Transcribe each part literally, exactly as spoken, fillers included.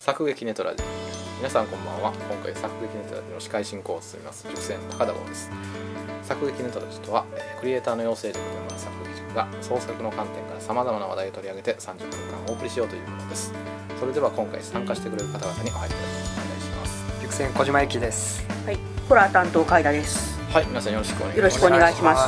作劇ネトラジ。皆さんこんばんは。今回作劇ネトラジの司会進行を務めます塾生の高田剛です。作劇ネトラジとは、クリエイターの養成塾というのは作劇塾が創作の観点からさまざまな話題を取り上げてさんじゅっぷんかんお送りしようというものです。それでは今回参加してくれる方々にお入りいただきます。お願いします。 塾生小島由紀です。 はい、ホラー担当海田です。 はい、皆さんよろしくお願いします。 よろしくお願いします。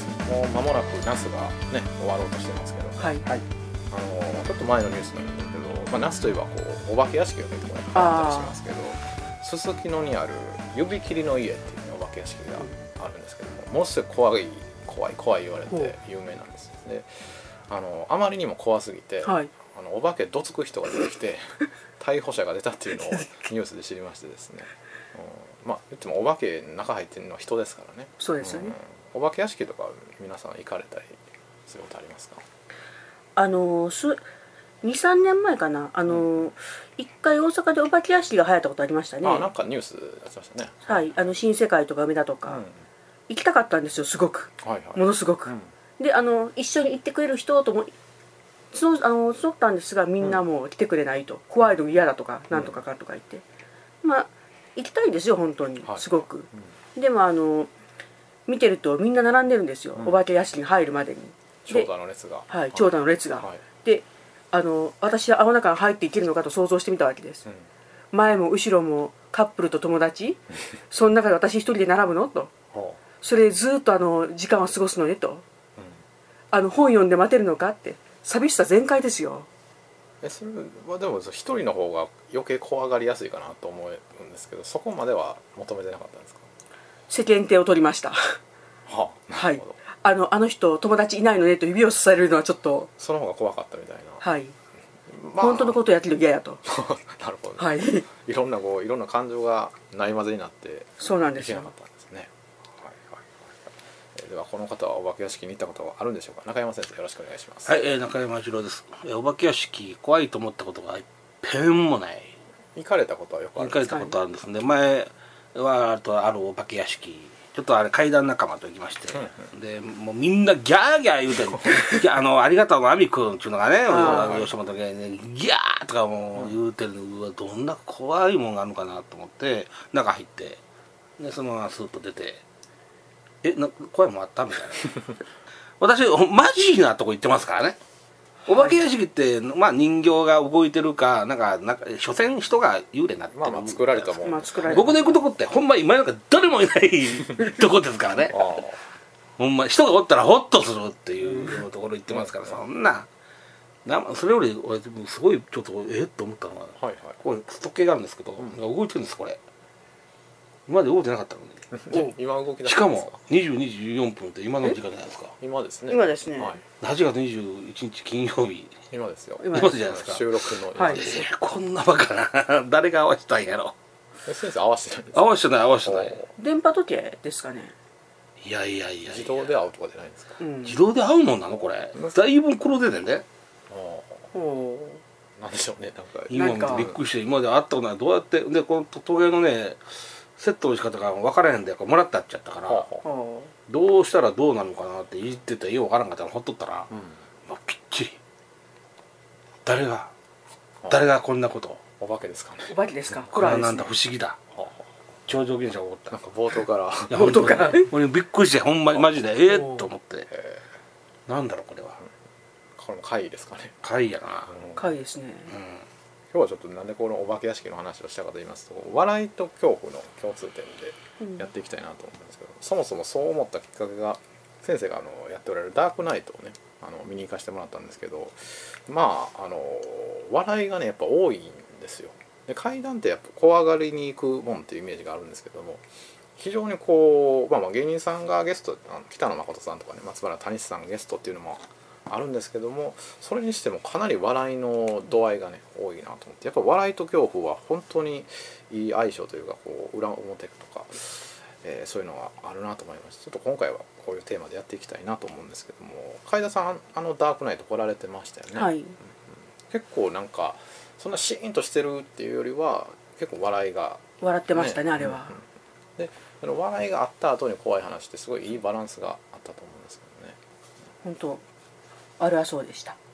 もう間もなく夏がね終わろうとしてますけど、 はい、 はい、あのちょっと前のニュースなんですけど、まあ、夏といえばこうお化け屋敷が結構あったりしますけど、すすきのにある指切りの家っていう、ね、お化け屋敷があるんですけども、ものすごい怖い怖い怖い言われて有名なんです。で、あのあまりにも怖すぎて、はい、あのお化けどつく人が出てきて逮捕者が出たっていうのをニュースで知りましてですね、うん、まあ言ってもお化けの中入ってるのは人ですからね。 そうですよね、 うん、お化け屋敷とか皆さん行かれたりすることありますか？ あのすにさんねんまえかな、あの、うん、いっかい大阪でお化け屋敷が流行ったことありましたね。 あ、なんかニュースやってましたね。 はい、あの新世界とか梅田とか、うん、行きたかったんですよ、すごく、はいはい、ものすごく、うん、であの一緒に行ってくれる人とも募あの募ったんですが、みんなもう来てくれないと、うん、怖いの嫌だとかなんとかかとか言って、うん、まあ行きたいですよ本当に、はい、すごく、うん、でもあの見てるとみんな並んでるんですよ、うん、お化け屋敷に入るまでに長蛇の列が、 はい、長蛇の列が、はい、であの私はあの中に入っていけるのかと想像してみたわけです、うん、前も後ろもカップルと友達その中で私一人で並ぶのとそれでずっとあの時間を過ごすのねと、うん、あの本読んで待てるのかって寂しさ全開ですよ。 えそれはでも一人の方が余計怖がりやすいかなと思うんですけど、そこまでは求めてなかったんですか？ 世間体を取りましたはあ、なるほど。 はい、あのあの人友達いないのねと指をさされるのはちょっとその方が怖かったみたいな。 はい、まあ、本当のことをやってるの嫌やとなるほど、ね、 はい、 いろんなこういろんな感情がないまぜになってそうなんですよ。 いけなかったんですね。はいはいはい、ではこの方はお化け屋敷に行ったことはあるんでしょうか？中山先生よろしくお願いします。 はい、えー、中山次郎です。お化け屋敷怖いと思ったことがいっぺんもない。 行かれたことはよくあるんですか？ 行かれたことあるんですね。前はあとあるお化け屋敷ちょっとあれ階段仲間と行きまして、うん、でもうみんなギャーギャー言うてるあのありがとうのアミ君っていうのがね吉本芸人でギャーとかもう言うてる、うわどんな怖いもんがあるのかなと思って中入ってでそのままスーッと出てえな怖いもんあったみたいな私マジなとこ行ってますからね。お化け屋敷って、まあ、人形が動いてるかなんかなんか所詮人が幽霊になってる、 まあ、まあ作られたもん、まあ、 僕の行くとこってほんま今なんか誰もいないとこですからねほんま人がおったらホッとするっていうところ行ってますから、そんななそれより俺すごいちょっとえっと思ったのは、はいはい、これ時計があるんですけど、うん、動いてるんですこれ。今まで動いてなかったのに今動き出しかもにじゅうにじじゅうよんぷんって今の時間じゃないですか。 今ですね。 今ですね、はい、 はちがつにじゅういちにち金曜日今ですよ。 今じゃないですか。 収録の今です、 はい、こんなバカな誰が合わせたんやろ。 え先生合わせてないんですか？ 合わせてない合わせてない。 電波時計ですかね。 いやいやいや自動で合うとかじゃないんですか？ うん、自動で合うもんなのこれ。だいぶ黒出てんね。 ああなんでしょうね。なんか今もびっくりして今まで会ったことない。どうやってでこの時計のねセットの仕方が分からへんでもらったっちゃったから、はあはあ、どうしたらどうなるのかなって言っててよう分からんかったらほっとったら、うん、まあ、ぴっちり誰が、はあ、誰がこんなことお化けですかね。 お化けですか。 これはなんだ不思議だ、はあはあ、超常現象が起こった。 なんか冒頭から冒頭から俺びっくりしてほんまにマジでええー、と思ってなんだろうこれは、うん、 これも怪異ですかね。 怪異やな、 うん、怪異ですね、 うん今日はちょっとなんでこのお化け屋敷の話をしたかと言いますと、笑いと恐怖の共通点でやっていきたいなと思うんですけど、うん、そもそもそう思ったきっかけが先生があのやっておられるダークナイトをねあの見に行かせてもらったんですけど、まああの笑いがねやっぱ多いんですよ。で怪談ってやっぱ怖がりに行くもんっていうイメージがあるんですけども、非常にこう、まあ、まあ芸人さんがゲスト北野誠さんとかね松原谷さんがゲストっていうのもあるんですけども、それにしてもかなり笑いの度合いがね多いなと思って、やっぱ笑いと恐怖は本当にいい相性というかこう裏表とか、えー、そういうのがあるなと思いまして、ちょっと今回はこういうテーマでやっていきたいなと思うんですけども、海田さんあのダークナイト来られてましたよね、 はい、 うんうん、結構なんかそんなシーンとしてるっていうよりは結構笑いが、ね、 笑ってましたねあれは、 うんうん、でその笑いがあった後に怖い話ってすごいいいバランスがあったと思うんですけどね。 本当あれはそうでした。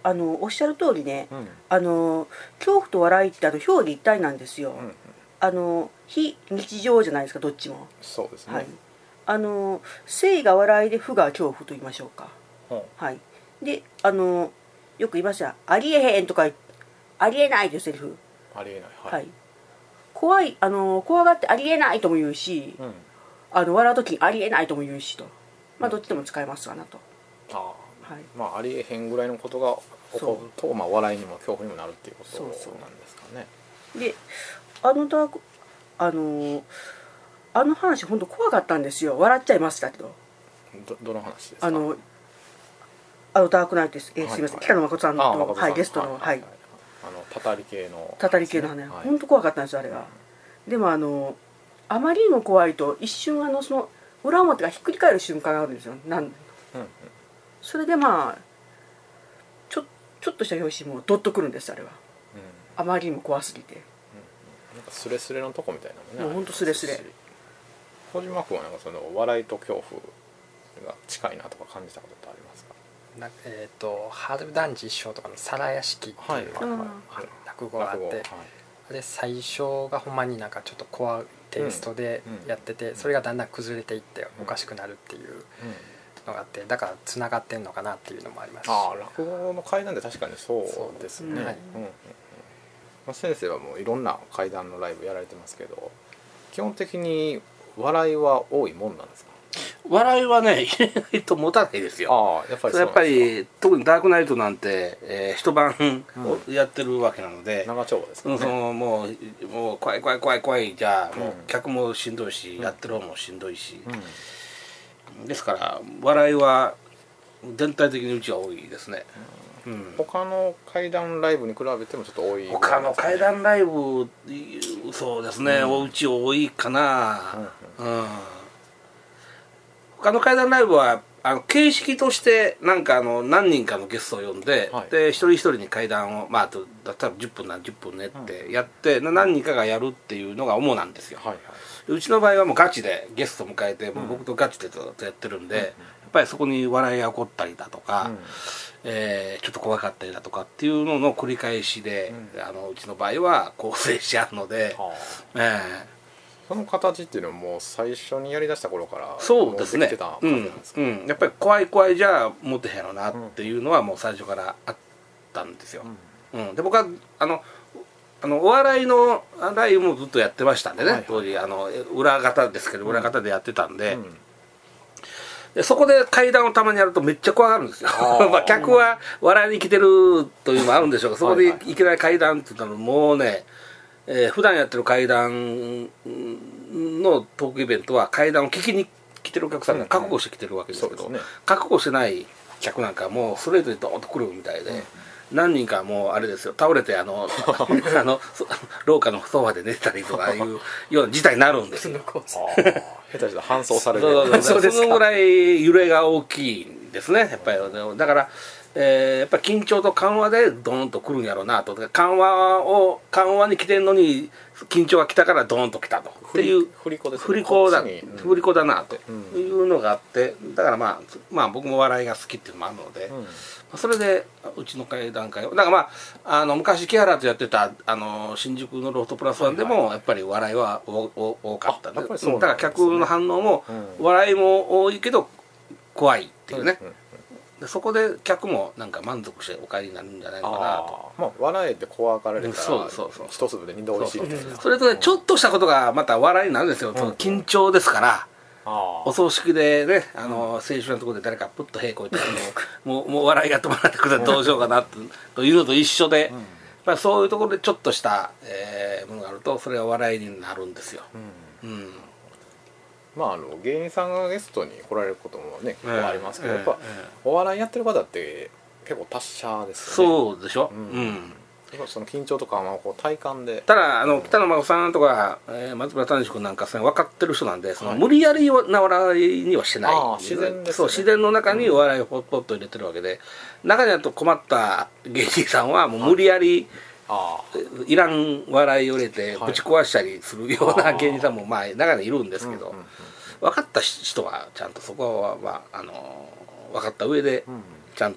あのおっしゃる通りね、 うん、 あの恐怖と笑いってあの表裏一体なんですよ、 うんうん、 あの非日常じゃないですか、どっちも。 そうですね、 はい、あの生が笑いで負が恐怖と言いましょうか、 うん、 はい、であのよく言いました「ありえへん」とか「ありえない」というセリフ、 ありえない、はい、 はい、怖いあの怖がってありえないとも言うし、 うん、 あの笑う時ありえないとも言うしと、まあどっちでも使えますわなと、 ああ、 はい、 まあありえへんぐらいのことが起こると、まあ、笑いにも恐怖にもなるっていうことなんですかね。 であのダークあのあの話本当怖かったんですよ。笑っちゃいましたけど。 ど, どの話ですか。 あのあのダークナイトです、えー、すみません、北野誠さんと、はい、ゲストの、はい、 あのたたり系のたたり系の話、本当怖かったんですよあれが、うん、でもあのあまりにも怖いと一瞬あのその裏表がひっくり返る瞬間があるんですよ。なん、うんうん、それでまあちょちょっとした拍子もドッとくるんですあれは、うん、あまりにも怖すぎて、うん、 なんかスレスレのとこみたいなのね、 もう本当スレスレ。 小島君はなんかその笑いと恐怖が近いなとか感じたことってありますか。 なえー、と春団治師匠とかの皿屋敷っていう、はいはい、落語があって、はい、あれ最初がほんまになんかちょっとコアテイストでやってて、うんうん、それがだんだん崩れていっておかしくなるっていうのがあって、だからつながってんのかなっていうのもありますし、 ああ落語の怪談で確かにそうですね、うんはい、うんうん、まあ、先生はもういろんな怪談のライブやられてますけど、基本的に笑いは多いもんなんですか。 笑いはね入れないと持たないですよ。あやっぱりやっぱり特にダークナイトなんて、えー、一晩やってるわけなので、 うん、長丁場ですからね、 そのもうもう怖い怖い怖い怖いじゃあ、うん、もう客もしんどいし、うん、やってる方もしんどいし、うん、ですから笑いは全体的にうちは多いですね、 うんうん、他の怪談ライブに比べてもちょっと多い、ね、 他の怪談ライブそうですね、うん、おうち多いかな、うんうんうん、他の怪談ライブはあの形式としてなんかあの何人かのゲストを呼んで、はい、で一人一人に怪談をまああとだったらじゅっぷんなじゅっぷんねってやって、うん、何人かがやるっていうのが主なんですよ、はいはい、うちの場合はもうガチでゲストを迎えて、うん、僕とガチでずっとやってるんで、うん、やっぱりそこに笑いが起こったりだとか、うん、えー、ちょっと怖かったりだとかっていうのの繰り返しで、うん、あのうちの場合は構成しあるので、えーその形っていうのはもう最初にやりだした頃からそうですね、 できてた感じなんですか、 うんうん、やっぱり怖い怖いじゃ持てへんやろなっていうのはもう最初からあったんですよ、うんうん、で僕はあのあのお笑いのライブもずっとやってましたんでね、はいはい、当時あの裏方ですけど裏方でやってたんで、うん、でそこで怪談をたまにやるとめっちゃ怖がるんですよまあ客は笑いに来てるというのもあるんでしょうが、そこでいきなり怪談って言ったのもうね、えー、普段やってる怪談のトークイベントは怪談を聞きに来てるお客さんが覚悟して来てるわけですけど、うんうんね、覚悟してない客なんかもうストレートにドーンと来るみたいで、うん、何人かもうあれですよ、倒れてあのあの廊下のソファで寝てたりとかいうような事態になるんですよ下手したら搬送されるそうそのぐらい揺れが大きいんですねやっぱり。だからえー、やっぱり緊張と緩和でドーンと来るんやろうなと、緩和を緩和に来てんのに緊張が来たからドーンと来たとっていう振り子ですね、 振り子だ、うん、振り子だなというのがあって、だからまあ、まあ僕も笑いが好きっていうのもあるので、うん、それでうちの会談会をだからまあ、あの昔木原とやってたあの新宿のロフトプラスワンでもやっぱり笑いはおお多かったで、だから客の反応も笑いも多いけど怖いっていうね、うんうん、でそこで客もなんか満足してお帰りになるんじゃないのかなと。 まあ笑えて怖がられたらそうそうそう一粒で二度おいしいみたいな、 それとねちょっとしたことがまた笑いになるんですよ、うん、その緊張ですから、うん、お葬式でねあの青春のところで誰かプッと屁こいてもうもう笑いが止まらなくてどうしようかなとというのと一緒で、うん、やっぱりそういうところでちょっとした、えー、ものがあるとそれは笑いになるんですよ、うんうん、 まあ、あの芸人さんがゲストに来られることもね結構ありますけど、えー、やっぱ、えー、お笑いやってる方って結構達者ですよね。 そうでしょ、うん、うん、 その緊張とかはこう体感で。 ただあの北野真さんとか、えー、松村谷君なんか分かってる人なんで、その無理やりな笑いにはしてない、 あ自然ですね。 そう自然の中にお笑いをポッポッと入れてるわけで、うん、中にあると困った芸人さんはもう無理やり、あいらん笑いを入れてぶち壊したりするような芸人さんもまあ中にいるんですけど、うんうんうん、分かった人はちゃんとそこは、まあ、あの分かった上でちゃんと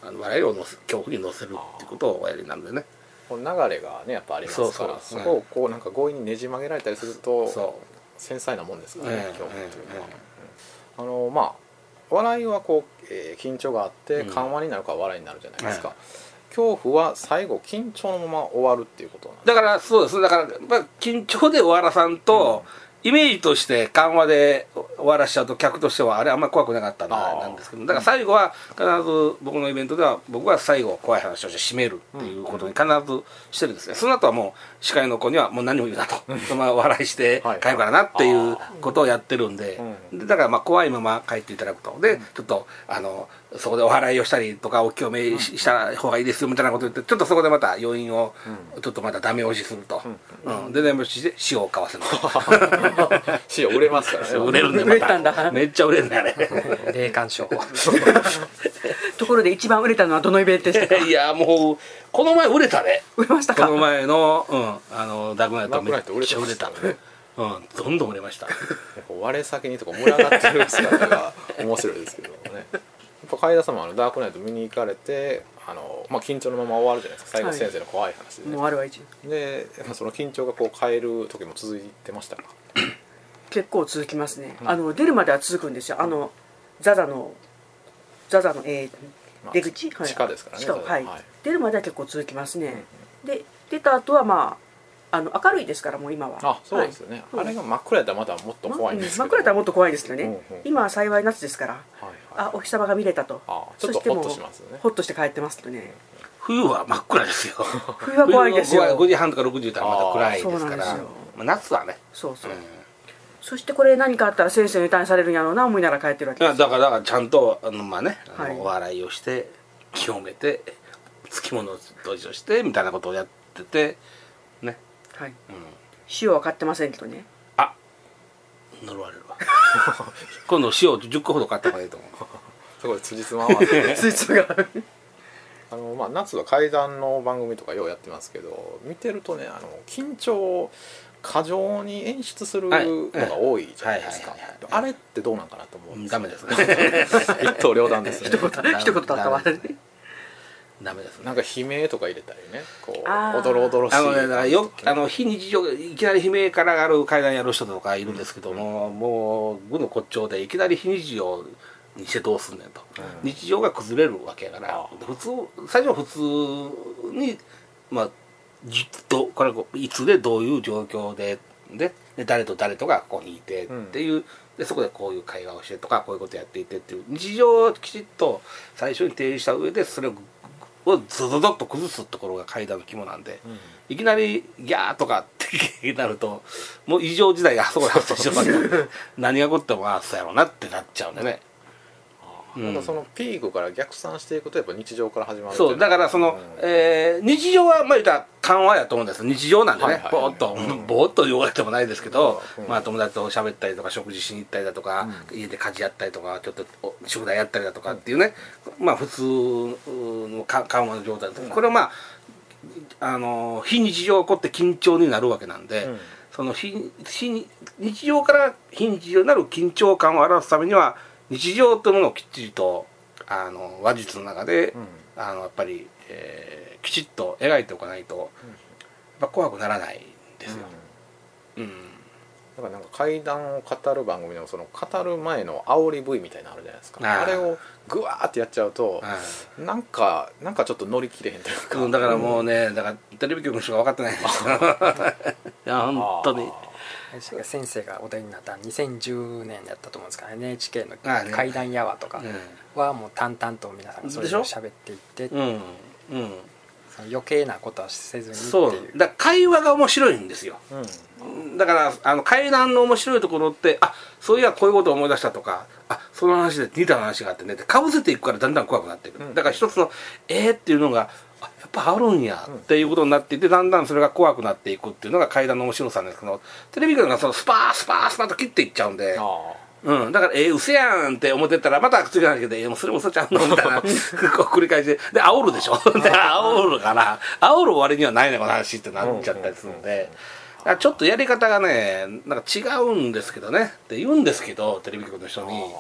あの笑いをのせ恐怖に乗せるっていうことをおやりになるんでね。 この流れがねやっぱありますから、そこをこうなんか強引にねじ曲げられたりすると繊細なもんですからね、恐怖っていうのは。あのまあ笑いはこう、えー、緊張があって緩和になるから笑いになるじゃないですか、うん、恐怖は最後緊張のまま終わるっていうことなんです。 だからそうです。だから、まあ、緊張で終わらさんと、うん、イメージとして緩和で終わらしちゃうと客としてはあれあんまり怖くなかったななんですけど、だから最後は必ず僕のイベントでは僕は最後怖い話をして締めるっていうことに必ずしてるんですね。その後はもう司会の子にはもう何も言うなと、まあ笑いして帰るからなっていうことをやってるんで、でだからまあ怖いまま帰っていただくと、でちょっとあのそこでお祓いをしたりとかお清めした方がいいですよみたいなこと言って、ちょっとそこでまた余韻をちょっとまたダメ押しすると、うん、で全部して塩を買わせる塩売れますからね。 売れるんでまためっちゃ売れるんだね。 霊感商法ところで一番売れたのはどのイベントでしたか？ いやもうこの前売れたね。 売れましたか？ この前の、うん、あのダークナイトめっちゃ売れた。うん、どんどん売れました。 我先にとか群がってる姿が面白いですけどね。やっぱ海田様はダークナイト見に行かれて、あの、まあ、緊張のまま終わるじゃないですか。最後先生の怖い話で、ね、 もうあれは一でその緊張がこう変える時も続いてましたか？ 結構続きますね、うん、あの出るまでは続くんですよ。あのザザのザザの、えーまあ、出口、 はい、地下ですからね。 地下、はいはい、出るまでは結構続きますね、うんうん、で出た後はまああの明るいですからもう今は。 あ、そうですよね、はい、あれが真っ暗やったらまだもっと怖いんですけど、 真っ暗やったらもっと怖いですよね、うんうん、今は幸い夏ですから、 はいはい、 あお日様が見れたと。 あちょっとホッとしますよね。 ホッとして帰ってますけどね。 冬は真っ暗ですよ。 冬は怖いですよ。 ごじはんとかろくじだったらまた暗いですから。まあ、夏はね。 そうそう、うん、そしてこれ何かあったら先生に対されるんやろうな思いながら帰ってるわけです。 だからだからちゃんとあのまあね、あの、はい、お笑いをして清めて付き物を閉じをしてみたいなことをやっててね。はい。うん、 塩は買ってませんけどね。 あ、呪われるわ。今度塩じゅっこほど買った方がいいと思う。 すごい辻褄合わせて。 辻褄が。 あのまあ夏は怪談の番組とかようやってますけど、見てるとねあの緊張を過剰に演出するのが多いじゃないですか。あれってどうなんかなと思うんです。 ダメですね。 一刀両断ですね。 一言一言だったわ。 ダメですね。 なんか悲鳴とか入れたりね、こうおどろおどろしい。 あのね、だからよあの非日常いきなり悲鳴から上がる怪談やる人とかいるんですけども、うん、もう愚の骨頂でいきなり非日常にしてどうすんねんと、うん、日常が崩れるわけやから、普通最初は普通にまあじっとこれいつでどういう状況ででで誰と誰とがここにいてっていう、うん、でそこでこういう会話をしてとかこういうことやっていてっていう日常をきちっと最初に提示した上でそれををズドドッと崩すところが怪談の肝なんで、うん、いきなりギャーとかってなるともう異常事態があそこで発生してますから、ね、何が起こってもああそうやろうなってなっちゃうんでね。 なんかそのピークから逆算していくとやっぱ日常から始まる。 そうだからその、うんえー、日常はまあ言ったら緩和やと思うんです。日常なんでね、ぼーっと、うん、ぼーっと言われてもないですけど、うんまあ、友達と喋ったりとか食事しに行ったりだとか、うん、家で家事やったりとかちょっと宿題やったりだとかっていうね、うん、まあ普通の緩和の状態です、うん、これはまああの非日常が起こって緊張になるわけなんで、うん、その非非日常から非日常になる緊張感を表すためには日常というものをきっちりとあの話術の中で、うん、あのやっぱり、えー、きちっと描いておかないと、うん、やっぱ怖くならないんですよ。うん。うん、 だからなんか怪談を語る番組のその語る前の煽り ブイ みたいなのあるじゃないですか。あ, あれをグワーってやっちゃうとなんかなんかちょっと乗り切れへんというか。 だからもうね、だからテレビ局の人が分かってないんですよ。いや本当に。 先生がお題になったにせんじゅうねんやったと思うんですから エヌエイチケー の怪談やわとかはもう淡々と皆さんがそれを喋っていって、うんうん、その余計なことはせずにっていう。 そうだから会話が面白いんですよ、うん、だからあの怪談の面白いところってあそういやこういうことを思い出したとかあその話で似た話があってねかぶせていくからだんだん怖くなっていく、うん、だから一つのえーっていうのがやっぱあるんやっていうことになっていてだんだんそれが怖くなっていくっていうのが怪談の面白さなんですけどテレビ局がそのスパースパースパーと切っていっちゃうんでうん、だからええー、嘘やんって思ってたらまた次の話で「えー、もうそれも嘘ちゃうの?」みたいなこう繰り返しでで煽るでしょで煽るから煽る割にはないねこの話ってなっちゃったりするんでちょっとやり方がねなんか違うんですけどねって言うんですけどテレビ局の人に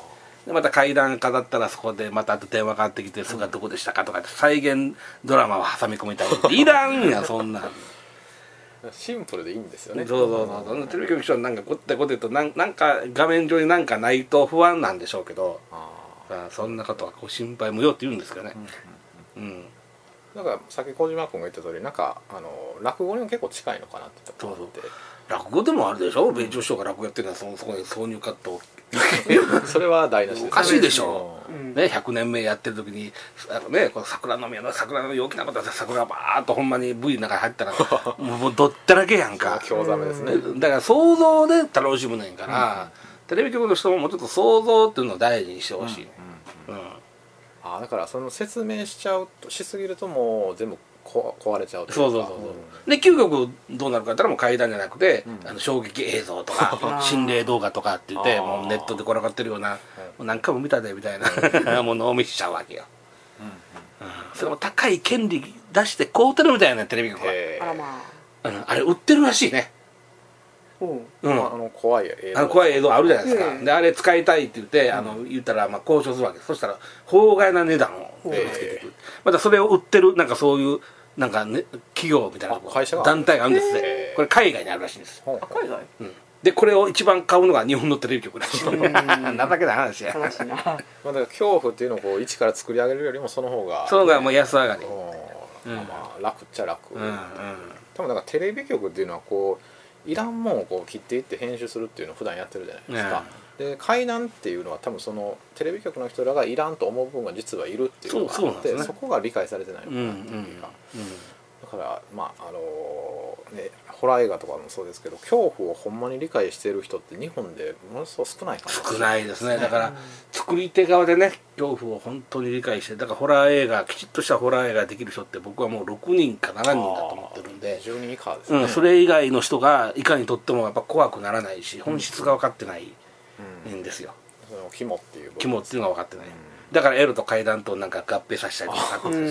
でまた階段飾ったらそこでまた電話かかってきて「それがどこでしたか?」とかって再現ドラマを挟み込みたいっていらんやそんなんシンプルでいいんですよね。 そうそうそう、テレビ局長なんかこってこてとなんなんか画面上になんかないと不安なんでしょうけど、ああそんなことはこう心配無用って言うんですけどね。うん、うんうん、 だからさっき小島君が言った通りなんかあの落語にも結構近いのかなってところって。 落語でもあるでしょ、米朝師匠が落語やってるのは そ, そこに挿入カットをそれは台無しです、 おかしいでしょ、うんね、ひゃくねんめやってる時に、ね、この桜の宮の桜の陽気なことで桜がバーッとほんまに ブイ の中に入ったらもうどったらけやんか。 興ざめですね。 だから想像で楽しむねんから、うん、テレビ局の人ももうちょっと想像っていうのを大事にしてほしいね、うんうんうん、 あだからその説明しちゃうとしすぎるともう全部こ壊れちゃうというか。 そうそうそうそう、うん、で究極どうなるかって言ったらもう怪談じゃなくて、うん、あの衝撃映像とか心霊動画とかって言ってもうネットで転がってるようなもう何回も見たでみたいなものを見しちゃうわけよ、うんうん、それも高い権利出して買うてるみたいなテレビ局はあら、まあうん、あれ売ってるらしいね。 うんうん、あの怖い映像あの怖い映像あるじゃないですか、であれ使いたいって言って、うん、あの言ったらまあ交渉するわけです。そしたら法外な値段をつけてくる、またそれを売ってるなんかそういうなんか、ね、企業みたいな会社が団体があるんですね。これ海外にあるらしいんです。 海外、 うん、でこれを一番買うのが日本のテレビ局らしい。情けない話や。 まあだから恐怖っていうのをこう一から作り上げるよりもその方がその方がもう安上がり、 うん、まあ楽っちゃ楽、うんうん、多分だからテレビ局っていうのはこういらんもんをこう切っていって編集するっていうのを普段やってるじゃないですか、ね、で怪談っていうのは多分そのテレビ局の人らがいらんと思う部分が実はいるっていうのがあって そ, う そ, う、ね、そこが理解されてないのかなっていうか、うんうんうん、だからまああのー、ねホラー映画とかもそうですけど恐怖をほんまに理解している人って日本でものすごく少ないかな。 少ないですね。だから、うん、作り手側でね恐怖を本当に理解してだからホラー映画きちっとしたホラー映画できる人って僕はもうろくにんかななにんだと思ってるんでじゅうにん以下ですね、 うん、それ以外の人がいかにとってもやっぱ怖くならないし本質が分かってないんですよ、 うんうん、その肝っていう肝っていうのが分かってない、うん、だからエロと怪談となんか合併させたりとかうん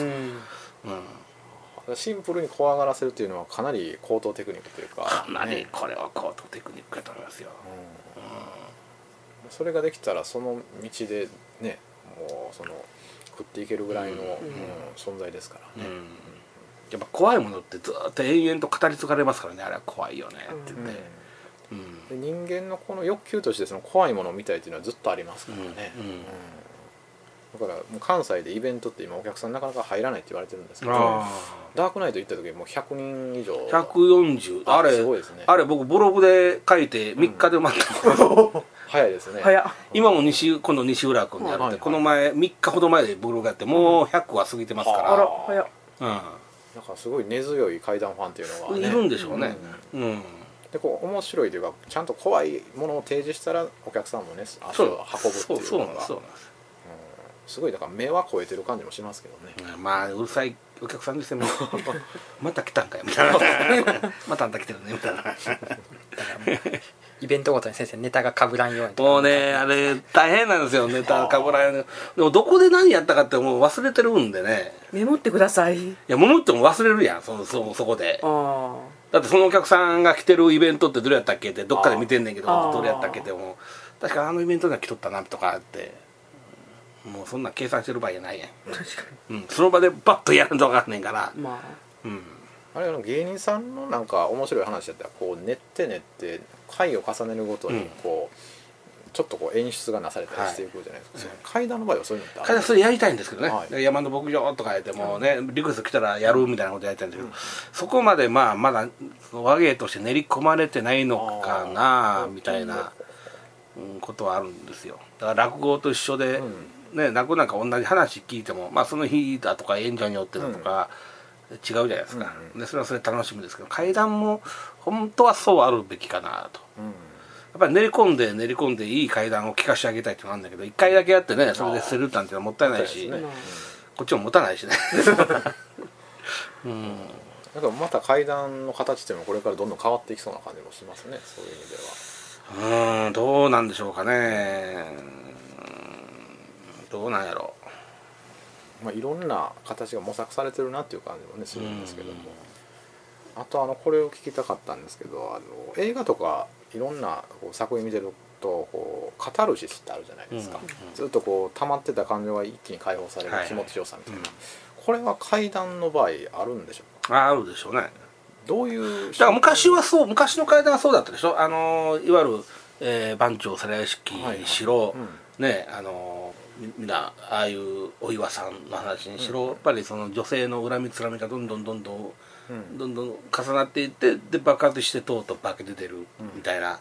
シンプルに怖がらせるっていうのはかなり高等テクニックというかかなりこれは高等テクニックだと思いますよ、うんうん、 それができたらその道でねもうその食っていけるぐらいの、うんうん、存在ですからね、うん、 やっぱ怖いものってずっと延々と語り継がれますからね。あれは怖いよねって言って、 うんうん、で人間のこの欲求としてその怖いものを見たいっていうのはずっとありますからね、うんうんうんだからもう関西でイベントって今お客さんなかなか入らないって言われてるんですけどダークナイト行った時もうひゃくにん以上ひゃくよんじゅうあれすごいですね。あれ僕ブログで書いてみっかで埋まった、 うん、早いですね。 早今も西今度西浦君でやって、はいはい、この前みっかほど前でブログやってもうひゃくは過ぎてますから、 あら早っ、 うん、なんかすごい根強い怪談ファンっていうのが、ね、 いるんでしょうね、うんうん、 でこう面白いというかちゃんと怖いものを提示したらお客さんもね足を運ぶっていうのがそうなんです。すごいだから目は超えてる感じもしますけどね、 うん、まあうるさいお客さんですよまた来たんかよみたいなまたあんた来てるねみたいなだからイベントごとに先生ネタがかぶらんようにもうねあれ大変なんですよネタがかぶらんように。でもどこで何やったかってもう忘れてるんでねメモってください。 いやメモっても忘れるやん そ, そ, そこであだってそのお客さんが来てるイベントってどれやったっけってどっかで見てんねんけどどれやったっけっても確かあのイベントには来とったなとかってもうそんな計算してる場合じゃないやん。確かに、うん、その場でバッとやると分かんねんから、まあうん、あれ芸人さんのなんか面白い話だったらこう練って練って回を重ねるごとにこう、うん、ちょっとこう演出がなされたりしていくじゃないですか、はい、階段の場合はそういうのってある階段それやりたいんですけどね、はい、山の牧場とかやってもうね、うん、リクエスト来たらやるみたいなことやりたいんだけど、うん、そこまでまあまだ和芸として練り込まれてないのかなみたいな、うん、ことはあるんですよ。だから落語と一緒で、うんね、落語なんか同じ話聞いても、まあ、その日だとか演者によってだとか違うじゃないですか、うん、でそれはそれで楽しみですけど怪談も本当はそうあるべきかなと、うん、やっぱり練り込んで練り込んでいい怪談を聞かせてあげたいっていうのがあるんだけどいっかいだけやってねそれで捨てるなんてのはもったいないし、ね、こっちも持たないしねうん、だからまた怪談の形っていうのもこれからどんどん変わっていきそうな感じもしますね。そういう意味ではうんどうなんでしょうかね。どうなんやろう、まあ、いろんな形が模索されてるなっていう感じもねするんですけども、あとあのこれを聞きたかったんですけどあの映画とかいろんなこう作品見てるとこうカタルシスってあるじゃないですか、うんうん、ずっとこう溜まってた感情が一気に解放される気持ちよさみたいな、はいはい、これは怪談の場合あるんでしょうか？ ああるでしょうね。 どういうだから昔はそう昔の怪談はそうだったでしょ。あのいわゆる、えー、番長皿屋敷しろ、はいはい、うん、ねあのみ, みんなああいうお岩さんの話にしろ、うん、やっぱりその女性の恨みつらみがどんどんどんどん、うん、どんどん重なっていってで爆発してとうとう化けて出るみたいな、うんはい、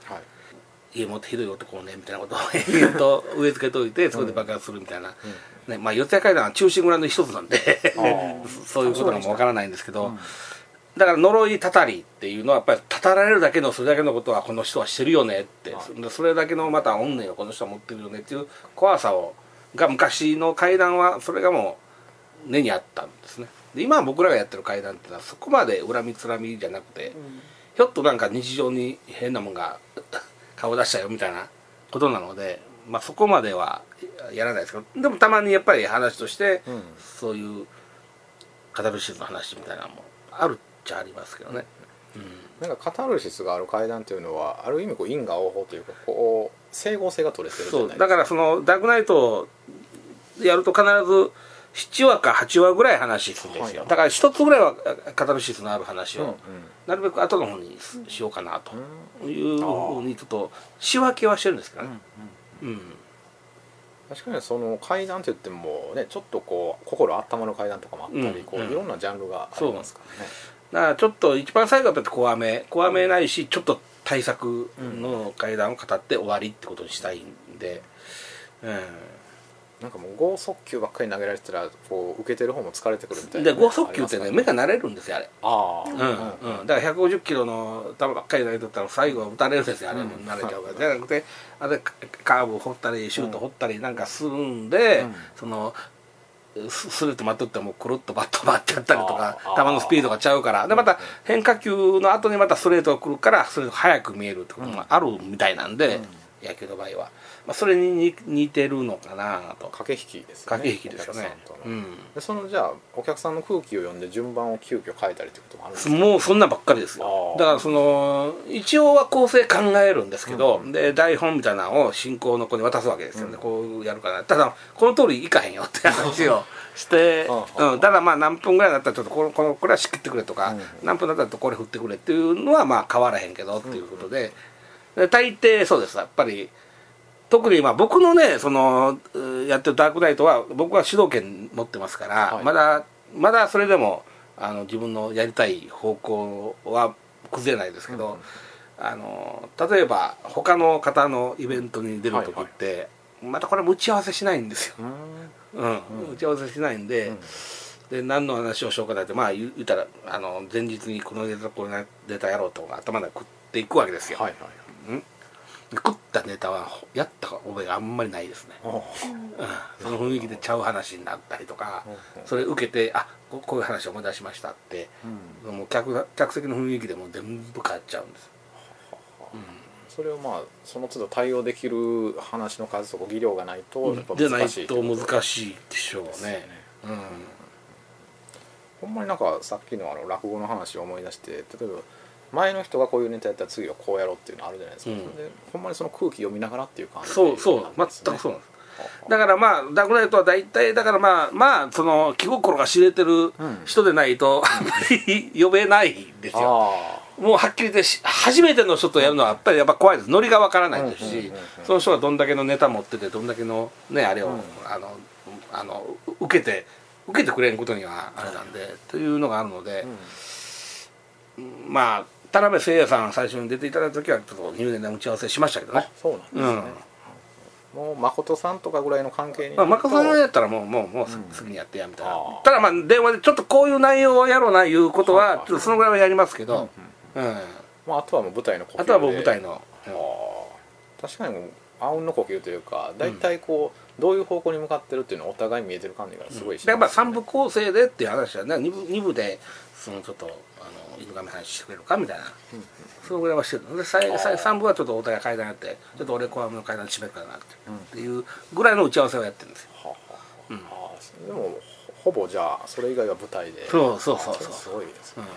家もってひどい男ねみたいなことを言うと植え付けといてそれで爆発するみたいな、うんねまあ、四谷怪談は中心蔵の一つなんでそういうことなのもわからないんですけど、うん、だから呪いたたりっていうのはやっぱりたたられるだけのそれだけのことはこの人はしてるよねって、はい、それだけのまた怨念をこの人は持ってるよねっていう怖さをが昔の怪談はそれがもう根にあったんですね。で今僕らがやってる怪談っていうのはそこまで恨みつらみじゃなくて、うん、ひょっとなんか日常に変なもんが顔出したよみたいなことなので、まあ、そこまではやらないですけどでもたまにやっぱり話として、うん、そういうカタルシスの話みたいなのもあるっちゃありますけどね、 うん、なんかカタルシスがある怪談というのはある意味こう因果応報というかこう整合性が取れてるじゃないですか。 そうだからそのダークナイトをやると必ずななわかはちわぐらい話するんですよ、はい、だからひとつぐらいはカタルシスのある話を、うんうん、なるべく後の方にしようかなというふうにちょっと仕分けはしてるんですけどね、うんうんうん、 確かにその怪談といってもねちょっとこう心温まる怪談とかもあったり、うん、こういろんなジャンルがありますからね。 だからちょっと一番最後はやっぱり怖め怖めないしちょっと対策の怪談を語って終わりってことにしたいんで、うん、 なんかもう剛速球ばっかり投げられてたらこう受けてる方も疲れてくるみたいな、 ね、で剛速球ってね目が慣れるんですよあれ。 あ、 うんうんうん、だからひゃくごじゅっキロの球ばっかり投げてたら最後は打たれるんですよあれも慣れちゃうから、うん、じゃなくてあれカーブ掘ったりシュート掘ったりなんかするんで、うん、そのスルッと待っとってもくるっとバット回っちゃったりとか球のスピードがちゃうからでまた変化球の後にまたストレートが来るからそれが速く見えるってこともあるみたいなんで、うん、野球の場合は、まあ、それに似てるのかなと。 駆け引きですね。 駆け引きですよね。 うん、でそのじゃあお客さんの空気を読んで順番を急遽変えたりってこともあるんですか？ もうそんなばっかりですよ。だからその一応は構成考えるんですけど、うん、で台本みたいなのを進行の子に渡すわけですよね、うん、こうやるからただこの通りいかへんよって話をして、うん、ただまあ何分ぐらいだったらちょっとこのこのこれは仕切ってくれとか、うん、何分だったらこれ振ってくれっていうのはまあ変わらへんけどっていうことで、で大抵そうですやっぱり特にまあ僕のねそのやってるダークナイトは僕は主導権持ってますから、はい、まだまだそれでもあの自分のやりたい方向は崩れないですけど、うん、あの例えば他の方のイベントに出る時って、はいはい、またこれも打ち合わせしないんですよ、うんうん、打ち合わせしないんで、うん、で何の話をしようかなってまあ言ったらあの前日にこのネタこのネタやろうと頭で食っていくわけですよ、はいはい、うん食ったネタはやった覚えがあんまりないですね、うん、その雰囲気でちゃう話になったりとか、それ受けてあこういう話を思い出しましたって、うん、もう 客, 客席の雰囲気でも全部変わっちゃうんです、 うん、それをまあその都度対応できる話の数とか技量がないとやっぱ難しい、 うん、でないと難しいでしょうね、うん、 ほんまになんかさっきのあの落語の話を思い出して例えば前の人がこういうネタやったら次はこうやろうっていうのあるじゃないですか、うん、でほんまにその空気読みながらっていう感じで、 そうそう全くそうなんです。だからまあダークナイトは大体だからまあまあその気心が知れてる人でないと、うん、あんまり呼べないんですよ。もうはっきり言って初めての人とやるのはやっぱりやっぱ怖いです。ノリがわからないですし、その人がどんだけのネタ持っててどんだけのねあれを、うん、あのあの受けて受けてくれんことにはあれなんで、うん、というのがあるので、うん、まあ田辺誠也さん最初に出ていただいた時はちょっと入念な打ち合わせしましたけどね。 そうなんですね、うん、もう誠さんとかぐらいの関係に、 まあ、誠さんやったらもうもうもうすぐにやってやみたいな、うん、ただまあ電話でちょっとこういう内容をやろうないうことはちょっとそのぐらいはやりますけど、うんうんうん、 まあ、あとはもう舞台の呼吸であとはもう舞台の、 うん、確かにもうあうんの呼吸というか大体こう、うん、どういう方向に向かってるっていうのはお互い見えてる感じがすごいします、ね、 やっぱさん部構成でっていう話はね 2, 部に部でそのちょっとあの犬神話してくれるかみたいな、うんうん、そのぐらいはしてるのでさん部はちょっとお互い階段やってちょっと俺小雨の階段締めるからなって、うん、っていうぐらいの打ち合わせをやってるんですよ、ははうん、あでもほぼじゃあそれ以外は舞台でそうそうそうそうすごいですね、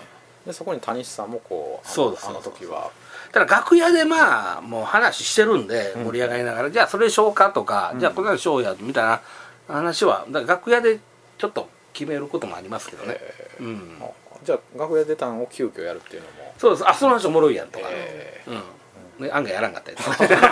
でそこに谷さんもこう、 そうですあの時はただ楽屋でまあもう話してるんで盛り上がりながら、うん、じゃあそれしようかとか、うん、じゃあこれでしようやみたいな話はだから楽屋でちょっと決めることもありますけどね、 えーうん、 じゃあ楽屋出たんを急遽やるっていうのもそうです。あ、その話おもろいやんとか、 えーうんね、案外やらんかったやつ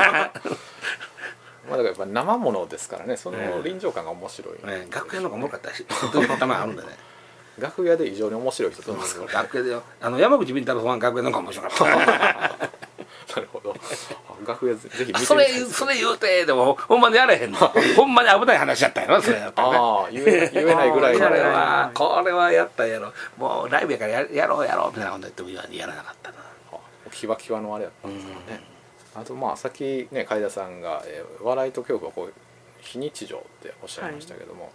まあだからやっぱ生ものですからね、その臨場感が面白い、 ねね、楽屋の方がおもろかったしたまあるんでね楽屋で異常に面白い人と思うんですよ、 楽屋であの山口敏太郎さんは楽屋の方が面白かったなるほど、楽屋ぜひ見てみたいそれそれ言うてでもほんまにやれへんのほんまに危ない話やったんやろそれやったらねああ言え言えないぐらいこれはこれはやったんやろもうライブやから や, やろうやろうみたいなこと言ってもやらなかったなキワキワのあれやったんですからね、うん、あとまあさっきね海田さんが、えー、笑いと恐怖はこう非日常っておっしゃいましたけども、はい、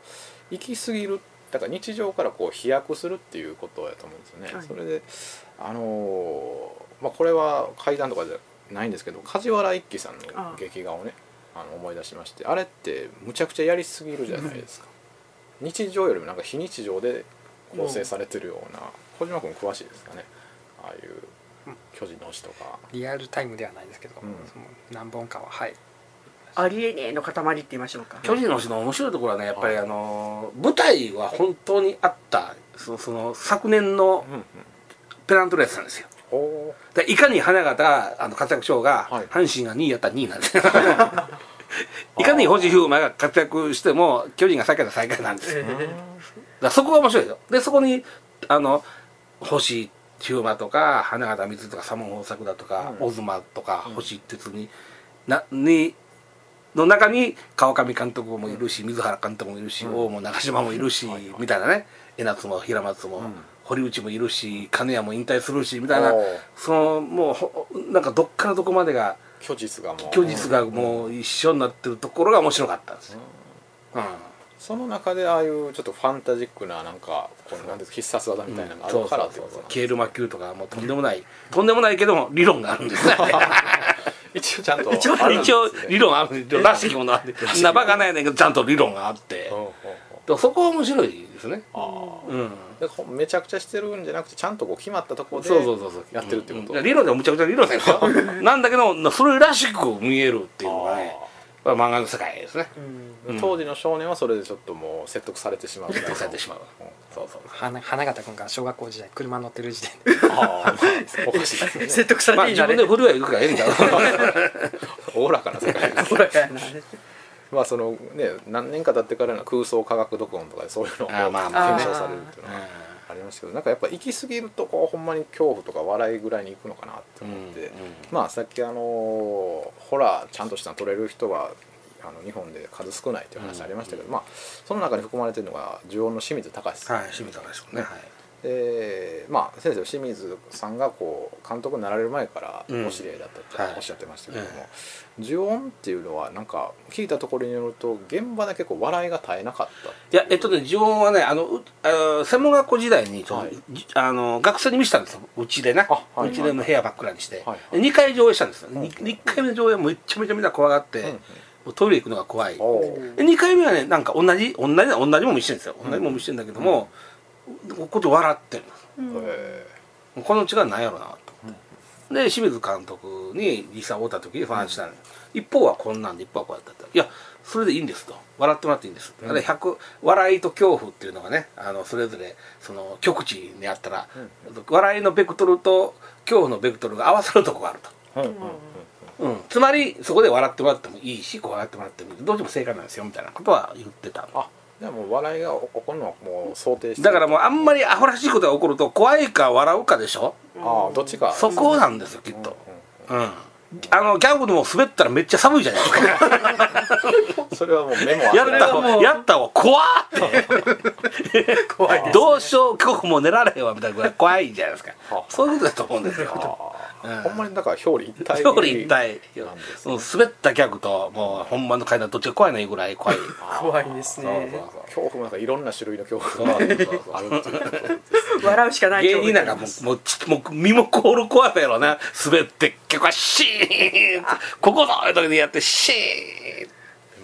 行き過ぎるだから日常からこう飛躍するっていうことやと思うんですよね、はい、それであのー、まあこれは怪談とかじゃないんですけど梶原一騎さんの劇画をねあの思い出しまして、あれってむちゃくちゃやりすぎるじゃないですか日常よりもなんか非日常で構成されてるような、小島君詳しいですかね、ああいう巨人の星とかリアルタイムではないですけど、うん、その何本かははいありえねえの塊って言いましょうか。 巨人の星の面白いところはねやっぱりあの舞台は本当にあったその、その昨年のペナントレースなんですよ、でいかに花形があの活躍しようが、はい、阪神がにいやったらにいなんですよいかに星飛雄馬が活躍しても巨人が最下位だったら最下位なんですよ、だからそこが面白いよ。でそこにあの星飛雄馬とか花形光とか左門豊作だとか、うん、小妻とか、うん、星鉄になにの中に川上監督もいるし、うん、水原監督もいるし、うん、大も長嶋もいるし、うん、みたいなね、江夏も平松も、うん、堀内もいるし金谷も引退するしみたいな、そのもうなんかどっからどこまでが虚実がもう虚実がもう一緒になってるところが面白かったんですよ、うんうん、 その中でああいうちょっとファンタジックななんかこうなんです必殺技みたいなのがあるからってことなんですか。 ケール魔球とかもうとんでもない、うん、とんでもないけども理論があるんですね一応ちゃんと一応理論あるんですよ、らしきものあってそんなバカないねんけどちゃんと理論があって、うん、そこは面白いですね。あ、 うん、めちゃくちゃしてるんじゃなくてちゃんとこう決まったところでやってるってこと。 理論でもむちゃくちゃ理論ですよなんだけどそれらしく見えるっていうのがね漫画の世界ですね、 うん、当時の少年はそれでちょっともう説得されてしまう説得されてしまう、うん、 そうそう花形君が小学校時代車乗ってる時点でああ、まあ、おかしいですね説得されていいんだね、 まあ、自分で振るはいくからええんだろおおらかな世界ですおおらかなまあそのね何年か経ってからの空想科学読音とかでそういうのを検証されるっていうのはありましたけど、なんかやっぱ行き過ぎるとこうほんまに恐怖とか笑いぐらいに行くのかなって思って、うんうん、まあさっきあのホラーちゃんとしたの撮れる人はあの日本で数少ないという話ありましたけど、うんうん、まあその中に含まれているのが呪音の清水崇さん、 はい、清水崇さんね、はい、 でまあ先生清水さんがこう監督になられる前からお知り合いだったとおっしゃってましたけども、呪音っていうのはなんか聞いたところによると現場で結構笑いが絶えなかった。 いやえっとね呪音はねあのあ専門学校時代に、はい、あの学生に見せたんですようちでな、はい、うちでの部屋ばっくらにして、はいはい、にかい上映したんですよ、はい、いっかいめの上映めちゃめちゃみんな怖がって、うんうん、トイレ行くのが怖い。にかいめはねなんか同じ同じ同じもん見してるんですよ、同じもん見してるんだけども、うん、ここで笑ってるんです、うん、この違いないやろなと思って、うん、で清水監督に実際会った時に話したの、うん、一方はこんなんで一方はこうやったっていやそれでいいんですと笑ってもらっていいんです、うん、だから笑いと恐怖っていうのがねあのそれぞれその極地にあったら、うん、笑いのベクトルと恐怖のベクトルが合わさるとこがあると、うんうんうんうん、つまりそこで笑ってもらってもいいしこう笑ってもらってもいいどうしても正解なんですよみたいなことは言ってた。 あでも笑いが起こるのはもう想定してだからもうあんまりアホらしいことが起こると怖いか笑うかでしょ、 うん、ああどっちかそこなんですよきっと、うんうんうん、あのギャグでも滑ったらめっちゃ寒いじゃないですかそれはもうメモやったわやったわ怖って怖いです、ね、どうしよう今日も寝られへんわみたいなぐらい怖いじゃないですかそういうことだと思うんですようん、ほんまにだから表裏一体表裏一体なんです、ね、滑ったギャグともう本番の階段どっちが怖いのいいぐらい怖い怖いですね。 そうそうそう恐怖もなんかいろんな種類の恐怖があるっていう笑うしかない芸人なんかもうもうもう身も凍る怖さやろな滑って結構シーンここの時にやってシーン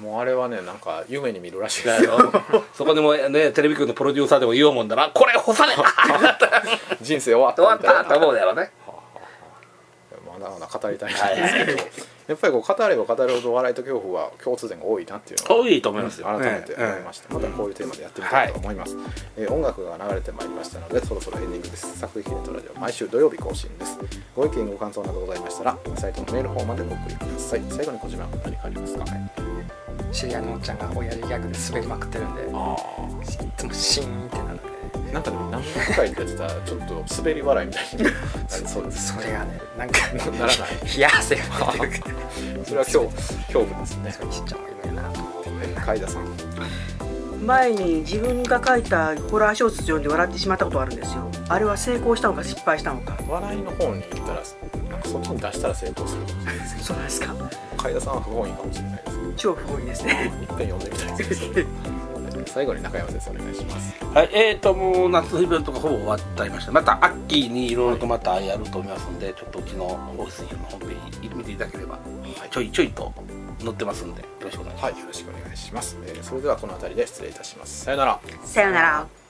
もうあれはねなんか夢に見るらしいですよそこでもねテレビ局のプロデューサーでも言おうもんだな、これ干された人生終わった終わったと思うだろうね。 まだまだ語りたいんですけどやっぱりこう語れば語るほど笑いと恐怖は共通点が多いなっていうのは多いと思いますよ、 改めて思いました、またこういうテーマでやってみたいと思います、はい。えー、音楽が流れてまいりましたのでそろそろエンディングです。作劇ネットラジオ毎週土曜日更新です。ご意見ご感想などございましたらサイトのメールフォームまでご送りください。最後に小島君何かありますか？ 知り合いのおっちゃんが親父ギャグで滑りまくってるんで、いつもシーンってなるんで、 なんかでも何の機会ってやってたらちょっと滑り笑いみたいになりそうです。 それがねなんかならない冷や汗が出てくるそれは恐怖恐怖ですね。 それちっちゃんもいるなと思って。 海田さん、 前に自分が書いたホラー小説読んで笑ってしまったことがあるんですよ。あれは成功したのか失敗したのか。 笑いの方に行ったらなんかそっちに出したら成功するかもしれないですけどそうなんですか。 海田さんは不本意かもしれないですけど超不本意ですね一遍読んでみたいですけど最後に中山先生お願いします。 はい、えーともう夏のイベントがほぼ終わってありました。また秋にいろいろとまたやると思いますので、ちょっとうちのオフィスのホームページ見ていただければ、はい、ちょいちょいと載ってますんでよろしくお願いします。 はい、よろしくお願いします。えー、それではこの辺りで失礼いたします。さよなら。 さよなら。